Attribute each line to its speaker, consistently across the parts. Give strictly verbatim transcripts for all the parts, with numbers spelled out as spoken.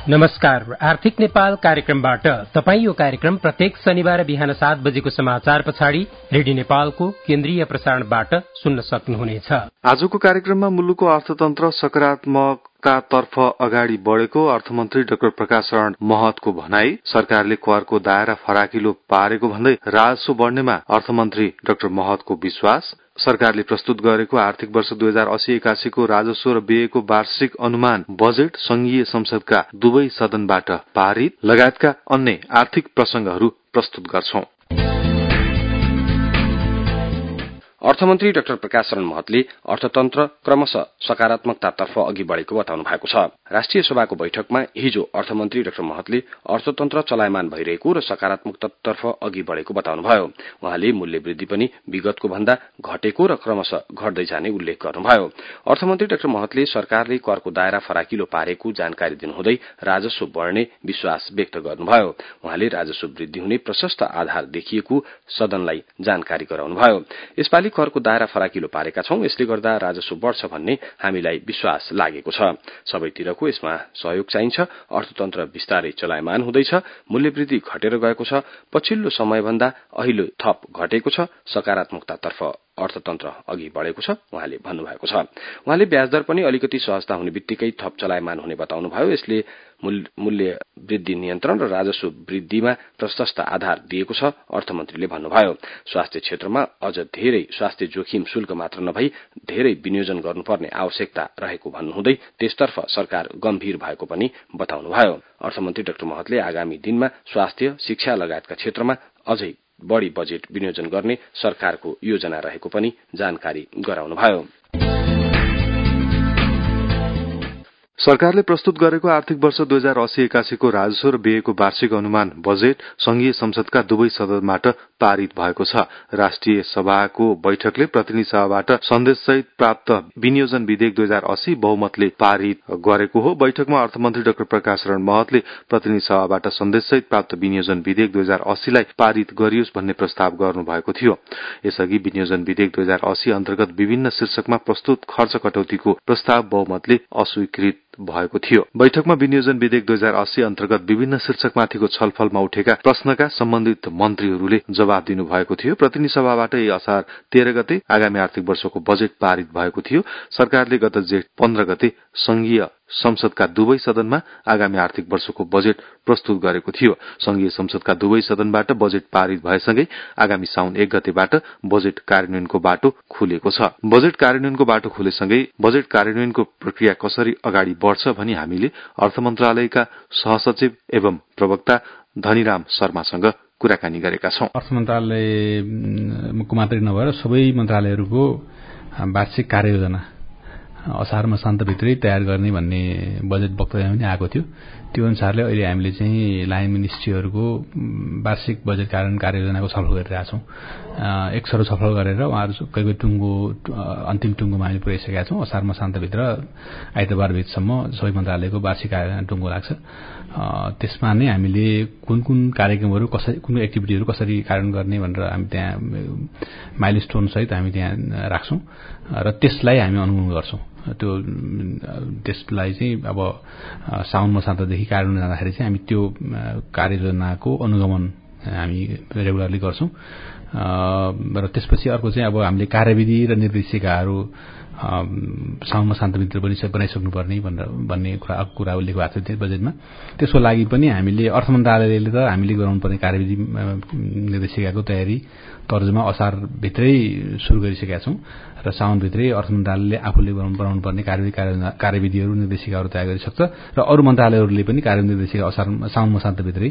Speaker 1: नमस्कार, आर्थिक नेपाल कार्यक्रमबाट तपाईँ यो कार्यक्रम प्रत्येक शनिबार बिहान सात बजेको समाचार पछाडि रेडियो नेपालको केन्द्रीय प्रसारणबाट सुन्न सक्नुहुनेछ।
Speaker 2: आजको कार्यक्रममा मुलुकको अर्थतन्त्र सकारात्मकतातर्फ अगाडि बढेको अर्थमन्त्री डाक्टर प्रकाश शरण महतको भनाई, सरकारले करको दायरा फराकिलो पारेको भन्दै राजस्व बढ्नेमा अर्थमन्त्री डाक्टर महतको विश्वास, सरकारले प्रस्तुत गरेको आर्थिक वर्ष दुई हजार अस्सी एकासीको राजस्व र व्ययको वार्षिक अनुमान बजेट संघीय संसदका दुवै सदनबाट पारित लगायतका अन्य आर्थिक प्रसंगहरू प्रस्तुत गर्छौं।
Speaker 3: अर्थमन्त्री डाक्टर प्रकाश शरण महतले अर्थतन्त्र क्रमशः सकारात्मकतातर्फ अघि बढेको बताउनु भएको छ। राष्ट्रिय सभाको बैठकमा हिजो अर्थमन्त्री डाक्टर महतले अर्थतन्त्र चलायमान भइरहेको र सकारात्मकतातर्फ अघि बढेको बताउनुभयो। उहाँले मूल्य वृद्धि पनि विगतको भन्दा घटेको र क्रमशः घट्दै जाने उल्लेख गर्नुभयो। अर्थमन्त्री डाक्टर महतले सरकारले करको दायरा फराकिलो पारेको जानकारी दिनुहुँदै राजस्व बढ्ने विश्वास व्यक्त गर्नुभयो। उहाँले राजस्व वृद्धि हुने प्रशस्त आधार देखिएको सदनलाई जानकारी गराउनुभयो। यसपालि करको दायरा फराकिलो पारेका छौं, यसले गर्दा राजस्व बढ्छ भन्ने हामीलाई विश्वास लागेको छ। सबैतिरको यसमा सहयोग चाहिन्छ। अर्थतन्त्र बिस्तारै चलायमान हुँदैछ। मूल्यवृद्धि घटेर गएको छ। पछिल्लो समयभन्दा अहिले थप घटेको छ। सकारात्मकतातर्फ अर्थतन्त्र अघि बढेको छ उहाँले भन्नुभएको छ। उहाँले ब्याजदर पनि अलिकति सहजता हुने बित्तिकै थप चलायमान हुने बताउनुभयो। यसले मूल्य वृद्धि नियन्त्रण र राजस्व वृद्धिमा प्रशस्त आधार दिएको छ अर्थमन्त्रीले भन्नुभयो। स्वास्थ्य क्षेत्रमा अझ धेरै स्वास्थ्य जोखिम शुल्क मात्र नभई धेरै विनियोजन गर्नुपर्ने आवश्यकता रहेको भन्नुहुँदै त्यसतर्फ सरकार गम्भीर भएको पनि बताउनुभयो। अर्थमन्त्री डाक्टर महतले आगामी दिनमा स्वास्थ्य, शिक्षा लगायतका क्षेत्रमा अझै बढ़ी बजेट विनियोजन गर्ने सरकारको योजना रहेको पनि जानकारी गराउनुभयो।
Speaker 2: सरकारले प्रस्तुत गरेको आर्थिक वर्ष दुई हजार अस्सी एकासीको राजस्व र व्ययको वार्षिक अनुमान बजेट संघीय संसदका दुवै सदनबाट पारित भएको छ। राष्ट्रिय सभाको बैठकले प्रतिनिधि सभाबाट सन्देशसहित प्राप्त विनियोजन विधेयक दुई हजार अस्सी बहुमतले पारित गरेको हो। बैठकमा अर्थमन्त्री डाक्टर प्रकाश शरण महतले प्रतिनिधि सभाबाट सन्देशसहित प्राप्त विनियोजन विधेयक दुई हजार अस्सीलाई पारित गरियोस् भन्ने प्रस्ताव गर्नुभएको थियो। यसअघि विनियोजन विधेयक दुई हजार अस्सी अन्तर्गत विभिन्न शीर्षकमा प्रस्तुत खर्च कटौतीको प्रस्ताव बहुमतले अस्वीकृत भएको थियो। बैठकमा विनियोजन विधेयक दुई हजार अस्सी अन्तर्गत विभिन्न शीर्षकमाथिको छलफलमा उठेका प्रश्नका सम्बन्धित मन्त्रीहरूले जवाब दिनुभएको थियो। प्रतिनिधि सभाबाट यही असार तेह्र गते आगामी आर्थिक वर्षको बजेट पारित भएको थियो। सरकारले गत जेठ पन्ध्र गते संघीय संसदका दुवै सदनमा आगामी आर्थिक वर्षको बजेट प्रस्तुत गरेको थियो। संघीय संसदका दुवै सदनबाट बजेट पारित भएसँगै आगामी साउन एक गतेबाट बजेट कार्यान्वयनको बाटो खुलेको छ। बजेट कार्यान्वयनको बाटो खुलेसँगै बजेट कार्यान्वयनको प्रक्रिया कसरी अगाडि बढ्छ भनी हामीले अर्थ मन्त्रालयका सहसचिव एवं प्रवक्ता धनीराम शर्मासँग कुराकानी गरेका छौं।
Speaker 4: अर्थ मन्त्रालयको मात्रै नभएर सबै मन्त्रालयहरूको वार्षिक कार्ययोजना असार मसान्तभित्रै तयार गर्ने भन्ने बजेट वक्तव्य पनि आएको थियो। त्यो अनुसारले अहिले हामीले चाहिँ लाइन मिनिस्ट्रीहरूको वार्षिक बजेट कार्यान्वयन कार्ययोजनाको छलफल गरिरहेका छौं। एक सरो छलफल गरेर उहाँहरू कोही कोही टुङ्गो अन्तिम टुङ्गोमा हामीले पुर्याइसकेका छौं। असार मसान्तभित्र आइतबार भित्रसम्म सबै मन्त्रालयको वार्षिक कार्ययोजना टुङ्गो लाग्छ। त्यसमा नै हामीले कुन कुन कार्यक्रमहरू कसरी कुन एक्टिभिटीहरू कसरी कार्यान्वयन गर्ने भनेर हामी त्यहाँ माइलस्टोन सहित हामी त्यहाँ राख्छौं र त्यसलाई हामी अनुगमन गर्छौं। त्यो त्यसलाई चाहिँ अब साउन मसान्तदेखि कार्यान्वयन जाँदाखेरि चाहिँ हामी त्यो कार्ययोजनाको अनुगमन हामी रेगुलरली गर्छौं र त्यसपछि अर्को चाहिँ अब हामीले कार्यविधि र निर्देशिकाहरू साउन मसान्तभित्र पनि बनाइसक्नुपर्ने भनेर भन्ने कुरा कुरा उल्लेख भएको थियो बजेटमा। त्यसको लागि पनि हामीले अर्थ मन्त्रालयले त हामीले गराउनुपर्ने कार्यविधि निर्देशिकाको तयारी तर्जुमा असार भित्रै सुरु गरिसकेका छौं र साउन भित्रै अर्थ मन्त्रालयले आफूले बनाउनु पर्ने कार्यविधि कार्यविधिहरू निर्देशिकाहरू तयार गरिसक्छ र अरू मन्त्रालयहरूले पनि कार्यविधि निर्देशिका असार साउन मसान्तभित्रै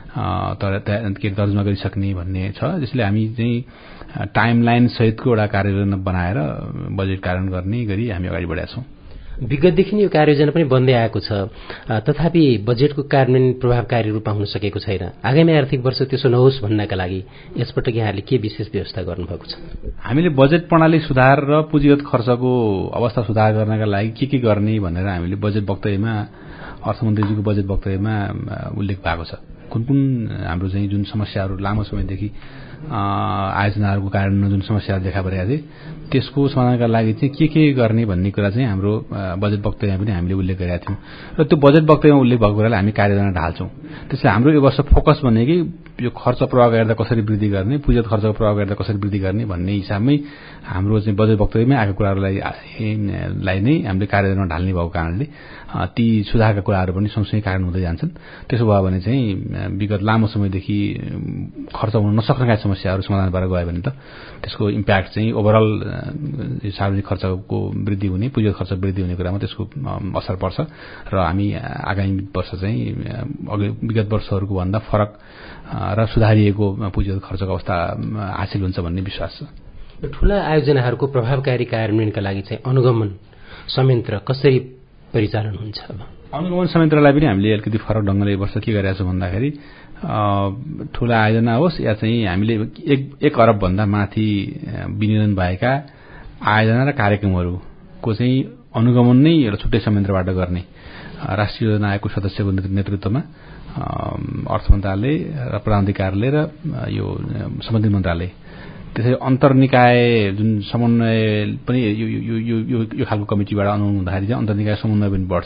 Speaker 4: के तर्जुमा गरिसक्ने भन्ने छ। जसले हामी चाहिँ टाइमलाइन सहितको एउटा कार्ययोजना बनाएर बजेट कार्यान्वयन गर्ने गरी हामी अगाडि बढेका छौं।
Speaker 1: विगतदेखि यो कार्ययोजना पनि बन्दै आएको छ, तथापि बजेटको कार्यान्वयन प्रभावकारी रूपमा हुन सकेको छैन। आगामी आर्थिक वर्ष त्यसो नहोस् भन्नका लागि यसपटक यहाँले के विशेष व्यवस्था गर्नुभएको छ?
Speaker 4: हामीले बजेट प्रणाली सुधार र पुँजीगत खर्चको अवस्था सुधार गर्नका लागि के के गर्ने भनेर हामीले बजेट वक्तव्यमा अर्थमन्त्रीजीको बजेट वक्तव्यमा उल्लेख भएको छ। कुन कुन हाम्रो चाहिँ जुन समस्याहरू लामो समयदेखि आयोजनाहरूको कारण जुन समस्याहरू देखा परेका थिए त्यसको समाधानका लागि चाहिँ के के गर्ने भन्ने कुरा चाहिँ हाम्रो बजेट वक्तव्यमा पनि हामीले उल्लेख गरेका थियौँ र त्यो बजेट वक्तव्यमा उल्लेख भएको कुरालाई हामी कार्ययोजना ढाल्छौँ। त्यसैले हाम्रो यो वर्ष फोकस भनेकै यो खर्च प्रभावकारिता कसरी वृद्धि गर्ने, पुँजीगत खर्चको प्रभावकारिता कसरी वृद्धि गर्ने भन्ने हिसाबमै हाम्रो चाहिँ बजेट वक्तव्यमै आएको कुराहरूलाई लाई नै हामीले कार्ययोजना ढाल्ने भएको कारणले ती सुधारका कुराहरू पनि सँगसँगै कार्यान्वयन हुँदै जान्छन्। त्यसो भयो भने चाहिँ विगत लामो समयदेखि खर्च हुन नसक्नेका समस्याहरू समाधान भएर गयो भने त त्यसको इम्प्याक्ट चाहिँ ओभरअल सार्वजनिक खर्चको वृद्धि हुने, पुँजीगत खर्च वृद्धि हुने कुरामा त्यसको असर पर्छ र हामी आगामी वर्ष चाहिँ अघि विगत वर्षहरूको भन्दा फरक र सुधारिएको पुँजीगत खर्चको अवस्था हासिल हुन्छ भन्ने विश्वास छ।
Speaker 1: ठूला आयोजनाहरूको प्रभावकारी कार्यान्वयनका लागि चाहिँ अनुगमन संयन्त्र कसरी परिचालन हुन्छ? अब
Speaker 4: अनुगमन संयन्त्रलाई पनि हामीले अलिकति फरक ढङ्गले वर्ष के गरेका छौँ भन्दाखेरि ठूला आयोजना होस् या चाहिँ हामीले एक एक अरब भन्दा माथि विनियोजन भएका आयोजना र कार्यक्रमहरूको चाहिँ अनुगमन नै एउटा छुट्टै संयन्त्रबाट गर्ने राष्ट्रिय योजना आयोगको सदस्यको नेतृत्वमा अर्थ मन्त्रालय र प्रधानमन्त्री कार्यालय र यो सम्बन्धित मन्त्रालय त्यसै अन्तर्निकाय जुन समन्वय पनि यो यो यो यो खालको कमिटीबाट अनुगमन हुँदाखेरि चाहिँ अन्तर्निकाय समन्वय पनि बढ्छ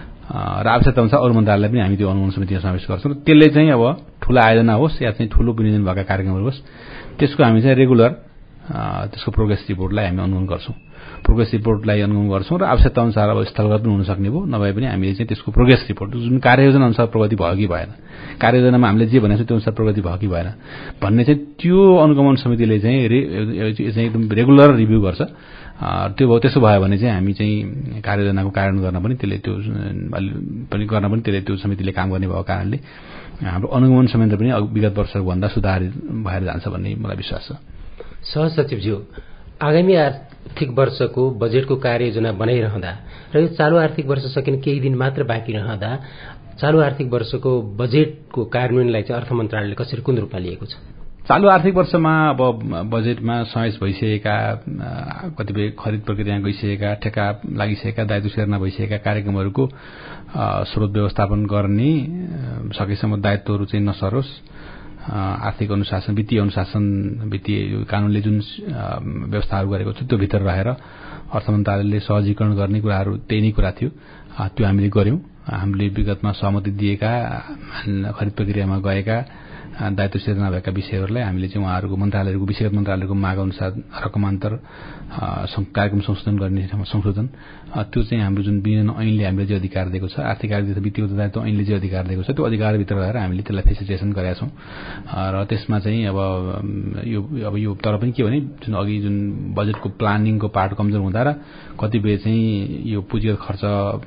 Speaker 4: र आवश्यकता अनुसार अरू मन्त्रालयलाई पनि हामी त्यो अनुगमन समितिमा समावेश गर्छौँ र त्यसले चाहिँ अब ठूला आयोजना होस् या चाहिँ ठूलो विनियोजन भएका कार्यक्रमहरू होस् त्यसको हामी चाहिँ रेगुलर त्यसको प्रोग्रेस रिपोर्टलाई हामी अनुगमन गर्छौँ। प्रोग्रेस रिपोर्टलाई अनुगमन गर्छौँ र आवश्यकता अनुसार अब स्थलगत पनि हुन सक्ने भयो, नभए पनि हामीले चाहिँ त्यसको प्रोग्रेस रिपोर्ट जुन कार्ययोजना अनुसार प्रगति भयो कि भएन, कार्ययोजनामा हामीले जे भनेको छ त्यो अनुसार प्रगति भयो कि भएन भन्ने चाहिँ त्यो अनुगमन समितिले चाहिँ एकदम रेगुलर रिभ्यू गर्छ। त्यो भयो त्यसो भयो भने चाहिँ हामी चाहिँ कार्ययोजनाको कार्यान्वयन गर्न पनि त्यसले त्यो पनि गर्न पनि त्यसले त्यो समितिले काम गर्ने भएको कारणले हाम्रो अनुगमन संयन्त्र पनि विगत वर्षहरूको भन्दा सुधारित भएर जान्छ भन्ने मलाई विश्वास छ।
Speaker 1: सहसचिवज्यू, आगामी आर्थिक वर्षको बजेटको कार्ययोजना बनाइरहँदा र यो चालू आर्थिक वर्ष सकिन केही दिन मात्र बाँकी रहँदा चालू आर्थिक वर्षको बजेटको कार्यान्वयनलाई चाहिँ अर्थ मन्त्रालयले कसरी कुन रूपमा लिएको छ?
Speaker 4: चालू आर्थिक वर्षमा अब बजेटमा समावेश भइसकेका कतिपय खरिद प्रक्रिया गइसकेका, ठेक्का लागिसकेका, दायित्व सिर्जना भइसकेका कार्यक्रमहरूको स्रोत व्यवस्थापन गर्ने सकेसम्म दायित्वहरू चाहिँ नसरोस्, आर्थिक अनुशासन, वित्तीय अनुशासन, वित्तीय कानूनले जुन व्यवस्थाहरू गरेको छ त्यो भित्र रहेर अर्थ मन्त्रालयले सहजीकरण गर्ने कुराहरू त्यही नै कुरा थियो। त्यो हामीले गर्यौं। हामीले विगतमा सहमति दिएका खरिद प्रक्रियामा गएका दायित्व सिर्जना भएका विषयहरूलाई हामीले चाहिँ उहाँहरूको मन्त्रालयहरूको विषयगत मन्त्रालयको माग अनुसार रकमान्तर कार्यक्रम संशोधन गर्ने संशोधन त्यो चाहिँ हाम्रो जुन विनियोजन ऐनले हामीले जे अधिकार दिएको छ, आर्थिक तथा वित्तीय दायित्व ऐनले जे अधिकार दिएको छ त्यो अधिकारभित्र रहेर हामीले त्यसलाई फेसिलिटेसन गरेका छौं र त्यसमा चाहिँ अब यो अब यो तर पनि के भने जुन अघि जुन बजेटको प्लानिङको पार्ट कमजोर हुँदा र कतिपय चाहिँ यो पुँजीगत खर्च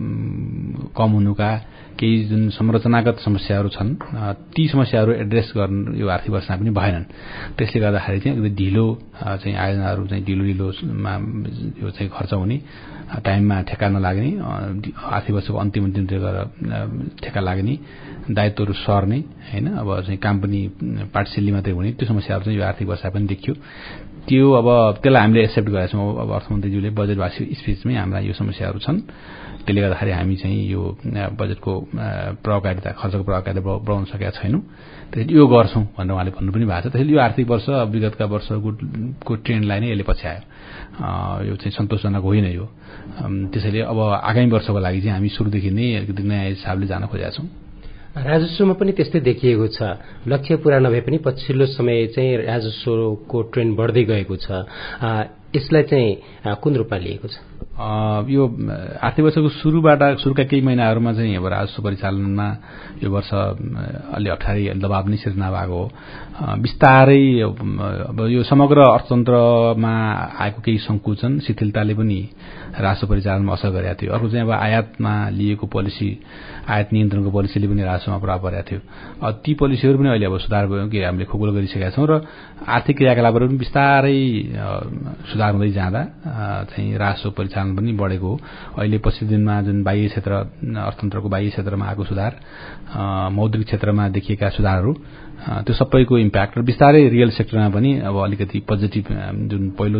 Speaker 4: कम हुनुका केही जुन संरचनागत समस्याहरू छन् ती समस्याहरू एड्रेस गर्न यो आर्थिक वर्षमा पनि भएनन्। त्यसले गर्दाखेरि चाहिँ एकदमै ढिलो चाहिँ आयोजनाहरू चाहिँ ढिलो ढिलोमा यो चाहिँ खर्च हुने, टाइममा ठेक्का नलाग्ने, आर्थिक वर्षको अन्तिम अन्तिमतिर गएर ठेक्का लाग्ने, दायित्वहरू सर्ने हैन, अब चाहिँ काम पनि पार्टिसियली मात्रै हुने, त्यो समस्याहरू चाहिँ यो आर्थिक वर्षमा पनि देखियो। त्यो अब त्यसलाई हामीले एक्सेप्ट गरेका छौँ। अब अर्थमन्त्रीज्यूले बजेट वार्षिक स्पिचमै हाम्रा यो समस्याहरू छन्, त्यसले गर्दाखेरि हामी चाहिँ यो बजेटको प्रभावकारिता, खर्चको प्रभावकारिता बढाउन सकेका छैनौँ, त्यसैले यो गर्छौँ भनेर उहाँले भन्नु पनि भएको छ। त्यसैले यो आर्थिक वर्ष विगतका वर्षको ट्रेन्डलाई नै यसले पछ्यायो, यो चाहिँ सन्तोषजनक होइन यो। त्यसैले अब आगामी वर्षको लागि चाहिँ हामी सुरुदेखि नै अलिकति नयाँ हिसाबले जान खोजेका छौँ।
Speaker 1: राजस्वमा पनि त्यस्तै देखिएको छ, लक्ष्य पूरा नभए पनि पछिल्लो समय चाहिँ राजस्वको ट्रेन्ड बढ्दै गएको छ। यसलाई चाहिँ कुन रूपमा लिएको छ?
Speaker 4: यो आर्थिक वर्षको सुरुबाट सुरुका केही महिनाहरूमा चाहिँ अब राजस्व परिचालनमा यो वर्ष अलि अप्ठ्यारी दबाव नै सिर्जना भएको हो। बिस्तारै अब यो समग्र अर्थतन्त्रमा आएको केही संकुचन शिथिलताले पनि राजस्व परिचालनमा असर गरेको थियो। अर्को चाहिँ अब आयातमा लिएको पोलिसी, आयात नियन्त्रणको पोलिसीले पनि राजस्वमा प्रभाव परेको थियो। ती पोलिसीहरू पनि अहिले अब सुधार भयो कि हामीले खोकुलो गरिसकेका छौँ र आर्थिक क्रियाकलापहरू पनि बिस्तारै सुधार हुँदै जाँदा चाहिँ राजस्व परिचालन पनि बढेको हो। अहिले पछिल्लो दिनमा जुन बाह्य क्षेत्र अर्थतन्त्रको बाह्य क्षेत्रमा आएको सुधार, मौद्रिक क्षेत्रमा देखिएका सुधारहरू, त्यो सबैको इम्प्याक्ट र बिस्तारै रियल सेक्टरमा पनि अब अलिकति पोजिटिभ जुन पहिलो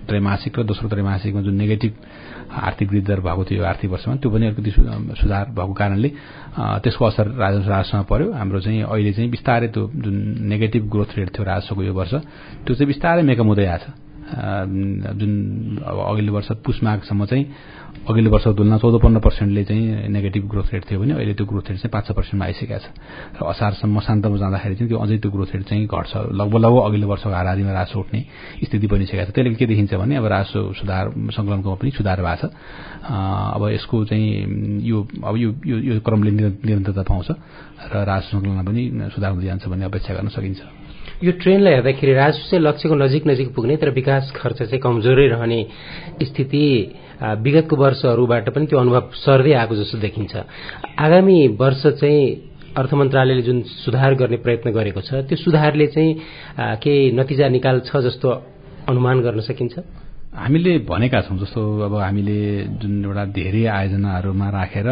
Speaker 4: त्रैमासिक र दोस्रो त्रैमासिकमा जुन नेगेटिभ आर्थिक वृद्धि दर भएको थियो आर्थिक वर्षमा त्यो पनि अलिकति सुधार भएको कारणले त्यसको असर राजस्व राजस्वमा पर्यो। हाम्रो चाहिँ अहिले चाहिँ बिस्तारै त्यो जुन नेगेटिभ ग्रोथ रेट थियो राजस्वको यो वर्ष त्यो चाहिँ बिस्तारै मेकअप हुँदै आएको छ। जुन अब अघिल्लो वर्ष पुस माघसम्म चाहिँ अघिल्लो वर्षको तुलना चौध पन्ध्र पर्सेन्टले चाहिँ नेगेटिभ ग्रोथ रेट थियो भने अहिले त्यो ग्रोथ रेट चाहिँ पाँच छ पर्सेन्टमा आइसकेको छ र असारसम्म शान्तमा जाँदाखेरि चाहिँ त्यो अझै त्यो ग्रोथ रेट चाहिँ घट्छ। लगभग लगभग अघिल्लो वर्षको हाराहारीमा राजस्व उठ्ने स्थिति बनिसकेको छ। त्यसले के देखिन्छ भने अब राजस्व सुधार सङ्कलनको पनि सुधार भएको छ। अब यसको चाहिँ यो अब यो यो क्रमले निरन्तरता पाउँछ र राजस्व सङ्कलनमा पनि सुधार हुँदै जान्छ भन्ने अपेक्षा गर्न सकिन्छ।
Speaker 1: यो ट्रेन्डलाई हेर्दाखेरि राजस्व चाहिँ लक्ष्यको नजिक नजिक पुग्ने तर विकास खर्च चाहिँ कमजोरै रहने स्थिति विगतको वर्षहरूबाट पनि त्यो अनुभव सर्दै आएको जस्तो देखिन्छ। आगामी वर्ष चाहिँ अर्थ मन्त्रालयले जुन सुधार गर्ने प्रयत्न गरेको छ त्यो सुधारले चाहिँ के नतिजा निकाल्छ जस्तो अनुमान गर्न सकिन्छ?
Speaker 4: हामीले भनेका छौँ जस्तो अब हामीले जुन एउटा धेरै आयोजनाहरूमा राखेर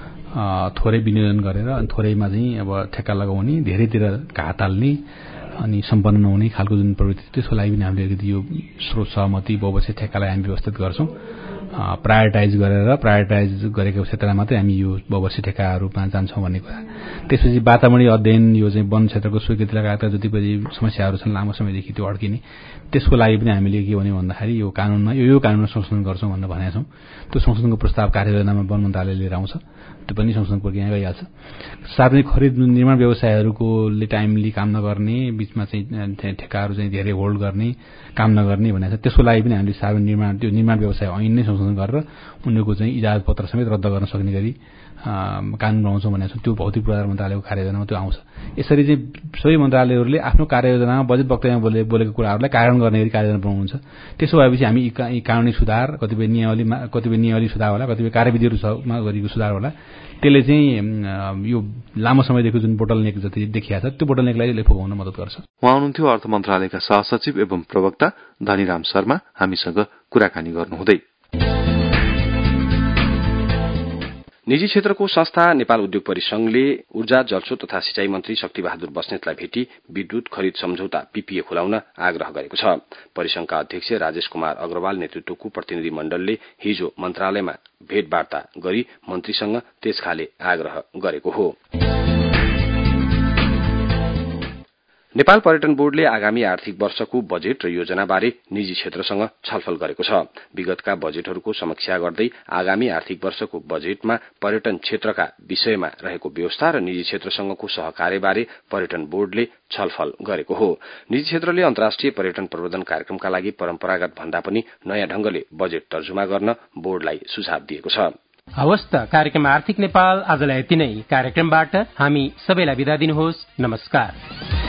Speaker 4: थोरै विनियोजन गरेर अनि थोरैमा चाहिँ अब ठेक्का लगाउने धेरैतिर घात हाल्ने अनि सम्पन्न नहुने खालको जुन प्रवृत्ति त्यसको लागि पनि हामीले अलिकति यो स्रोत सहमति बहुवर्षीय ठेक्कालाई हामी व्यवस्थित गर्छौँ। प्रायोरिटाइज गरेर प्रायोरिटाइज गरेको क्षेत्रमा मात्रै हामी यो बहुवर्षीय ठेक्काहरूमा जान्छौँ भन्ने कुरा। त्यसपछि वातावरणीय अध्ययन यो चाहिँ वन क्षेत्रको स्वीकृति लगायतका जति पनि समस्याहरू छन् लामो समयदेखि त्यो अड्किने त्यसको लागि पनि हामीले के भन्यो भन्दाखेरि यो कानूनमा यो यो कानूनमा संशोधन गर्छौँ भनेर भनेका छौँ। त्यो संशोधनको प्रस्ताव कार्ययोजनामा वन मन्त्रालयले लिएर आउँछ त्यो पनि संशोधन प्रक्रिया गइहाल्छ। सार्वजनिक खरिद निर्माण व्यवसायहरूकोले टाइमली काम नगर्ने बीचमा चाहिँ ठेक्काहरू चाहिँ धेरै होल्ड गर्ने काम नगर्ने भनेको छ त्यसको लागि पनि हामीले सार्वजनिक निर्माण त्यो निर्माण व्यवसाय ऐन नै संशोधन गरेर उनीहरूको चाहिँ इजाजत पत्र समेत रद्द गर्न सक्ने गरी कानून बनाउँछौँ भनेको छ। त्यो भौतिक पूर्वाधार मन्त्रालयको कार्ययोजनामा त्यो आउँछ। यसरी चाहिँ सबै मन्त्रालयहरूले आफ्नो कार्ययोजनामा बजेट वक्तव्यमा बोले बोलेको कुराहरूलाई कार्यान्वयन गर्ने गरी कार्ययोजना बनाउनुहुन्छ। त्यसो भएपछि हामी यी कानुनी सुधार कतिपय नियमावली कतिपय नियमावली सुधार होला कतिपय कार्यविधिहरूमा गरेको सुधार होला त्यसले चाहिँ यो लामो समयदेखि जुन बोटलनेक जति देखिएको छ त्यो बोटलनेकलाई फोगाउन मद्दत गर्छ।
Speaker 2: उहाँ हुनुहुन्थ्यो अर्थ मन्त्रालयका सहसचिव एवं प्रवक्ता धनीराम शर्मा हामीसँग कुराकानी गर्नुहुँदै।
Speaker 3: निजी क्षेत्रको संस्था नेपाल उद्योग परिसंघले ऊर्जा जलस्रोत तथा सिंचाई मन्त्री शक्तिबहादुर बस्नेतलाई भेटी विद्युत खरिद सम्झौता पीपीए खुलाउन आग्रह गरेको छ। परिसंघका अध्यक्ष राजेश कुमार अग्रवाल नेतृत्वको प्रतिनिधि मण्डलले हिजो मन्त्रालयमा भेटवार्ता गरी मन्त्रीसँग त्यसखाले आग्रह गरेको हो। नेपाल पर्यटन बोर्डले आगामी आर्थिक वर्षको बजेट र योजनाबारे निजी क्षेत्रसँग छलफल गरेको छ। विगतका बजेटहरूको समीक्षा गर्दै आगामी आर्थिक वर्षको बजेटमा पर्यटन क्षेत्रका विषयमा रहेको व्यवस्था र निजी क्षेत्रसँगको सहकार्यबारे पर्यटन बोर्डले छलफल गरेको हो। निजी क्षेत्रले अन्तर्राष्ट्रिय पर्यटन प्रवर्धन कार्यक्रमका लागि परम्परागत भन्दा पनि नयाँ ढंगले बजेट तर्जुमा गर्न बोर्डलाई सुझाव दिएको छ।
Speaker 1: हवस् त कार्यक्रम आर्थिक नेपाल आजलाई यति नै। कार्यक्रमबाट हामी सबैलाई बिदा दिनुहोस्। नमस्कार।